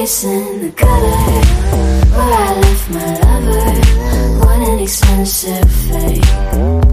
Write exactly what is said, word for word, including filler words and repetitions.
place in the gutter where I left my lover. What an expensive fate.